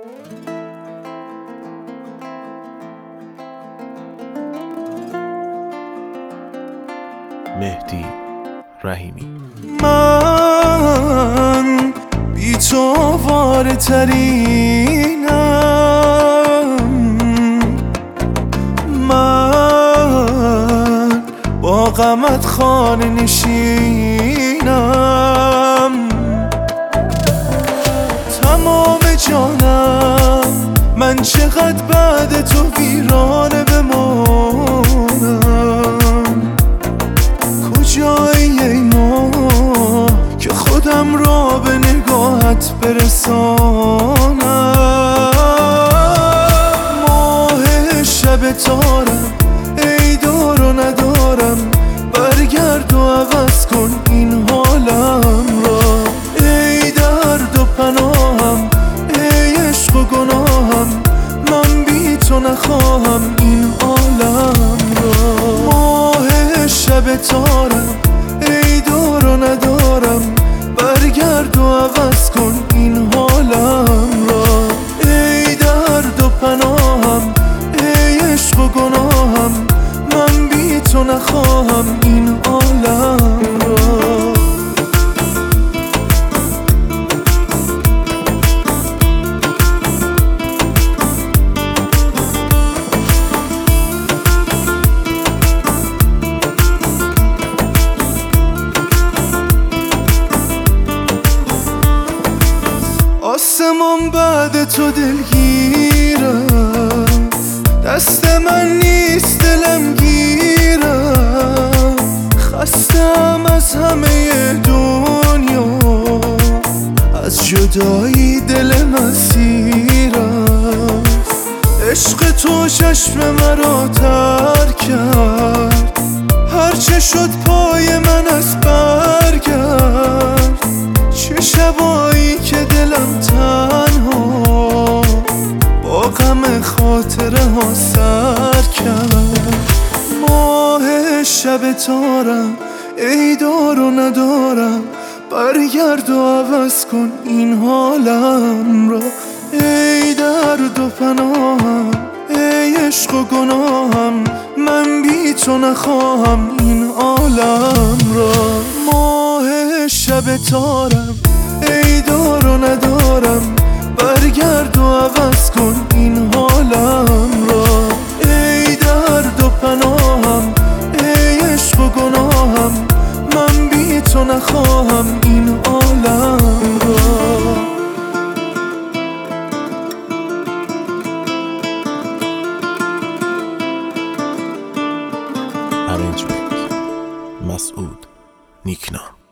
مهدی رحیمی. من بی تو آواره ترینم، من با غمت خانه نشینم، تمام جانم من چقدر بعد تو ویرانه بمانم. کجایی ای ماه که خودم را به نگاهت برسانم؟ ماه شب تارم ای دار و ندارم، برگرد و عوض کن این حالم را. ای درد و پناهم، ای عشق و گناهم، من بی تو نخواهم این عالم را. ماه شب تارم ای دار و ندارم، برگرد و عوض کن این حالم را. ای درد و پناهم، ای عشق و گناهم، من بی تو نخواهم این عالم را. آسمان بعد تو دلگیرم، دست من نیست دلم گیرم. خستم از همه دنیا، از جدایی دل من سیرم. عشق تو چشم مرا تر کرد، هرچه شد پای من از برگرد. چه شبایی که دلم تنها با غم خاطره ها سر کرد. ماه شب تارم ای دار و ندارم، برگرد و عوض کن این حالم را. ای درد و پناهم، ای عشق و گناهم، من بی تو نخواهم این عالم را. ماه شب تارم ای دار و ندارم، برگرد و عوض کن این حالم را. ای درد و پناهم، ای عشق و گناهم، من بی تو نخواهم این عالم را. ارنجمنت مسعود نیکنام.